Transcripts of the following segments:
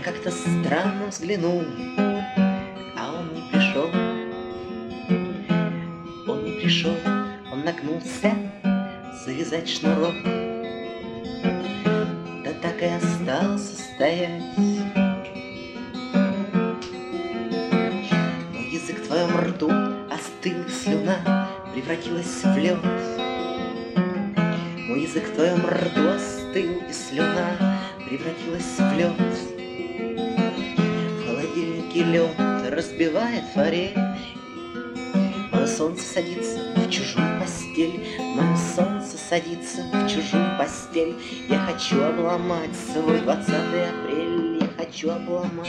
как-то странно взглянул, а он не пришел. Он не пришел, он нагнулся завязать шнурок, да так и остался стоять. Но язык в твоем рту остыл, и слюна превратилась в лед. Мой язык в твоем рту остыл, и слюна превратилась в лед. В холодильнике лед разбивает форель. Мое солнце садится в чужую постель, мое солнце садится в чужую постель. Я хочу обломать свой 20 апреля, я хочу обломать.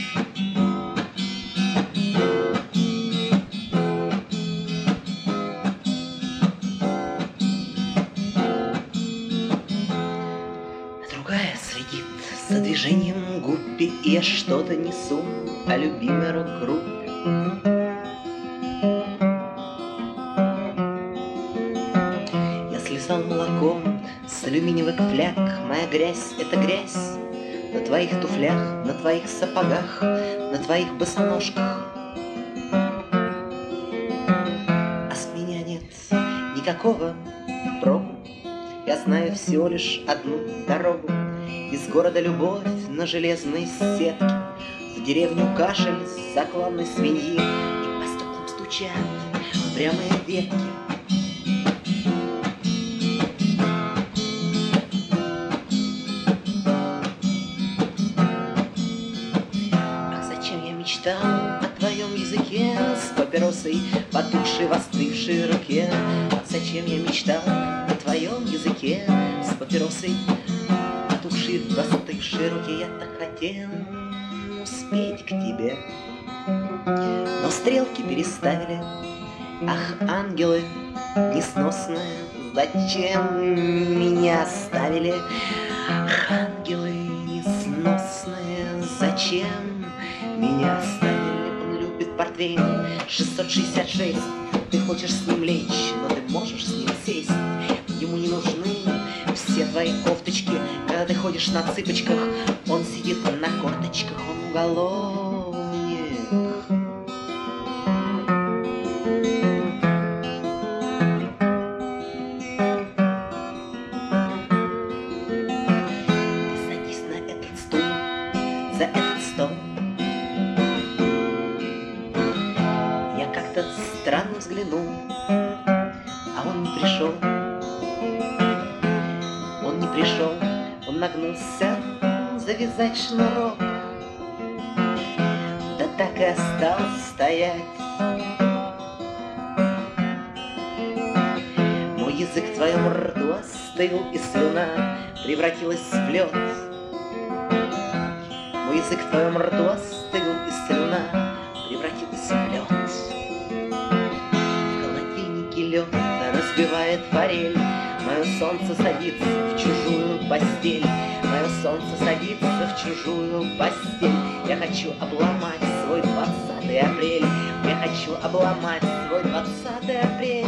Другая следит за движением гуппи, и я что-то несу о любимой рок-группе. Я слезал молоком с алюминиевых фляг, моя грязь — это грязь на твоих туфлях, на твоих сапогах, на твоих босоножках. А с меня нет никакого проку. Я знаю всего лишь одну дорогу из города любовь на железной сетке, в деревню кашель закланной свиньи, и по стеклам стучат упрямые ветки. Ах, зачем я мечтал о твоем языке с папиросой, потухшей в остывшей руке? Ах, зачем я мечтал о твоем языке с папиросой, потухшей в остывшей руке? Я так хотел успеть к тебе, но стрелки переставили. Ах, ангелы несносные, зачем меня оставили? Ах, ангелы несносные, зачем меня оставили? Он любит портвейн 666. Ты хочешь с ним лечь, но ты можешь с ним сесть. Ему не нужны все твои кофточки. Когда ты ходишь на цыпочках, он сидит на корточках, он уголовник. Ты садись на этот стул, за этот стол. Я как-то странно взглянул, а он не пришел. Он не пришел, он нагнулся завязать шнурок, да так и остался стоять. Мой язык в твоем рту остыл, и слюна превратилась в лед. Мой язык в твоем рту остыл, и слюна превратилась в лед. В холодильнике лед разбивает форель. Мое солнце садится в чужую постель, мое солнце садится в чужую постель. Я хочу обломать свой 20 апреля, я хочу обломать свой 20 апреля.